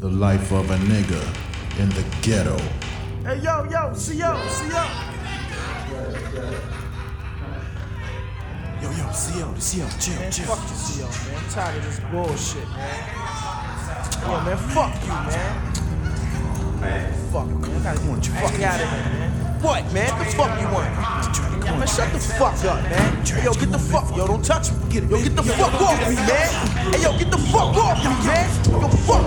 the life of a nigga in the ghetto. Hey, yo, CO. Yo, CO, chill. Man, fuck you, CO, man. I'm tired of this bullshit, man. Yo, man, fuck you, man. Fuck, man. I gotta get the fuck out of here, man. What, man? The fuck you want? Man, shut the fuck up, man. Hey, yo, get the fuck. Yo, don't touch me. Yo, get the fuck off me, man. Hey, yo, get the fuck off me, man. Yo, fuck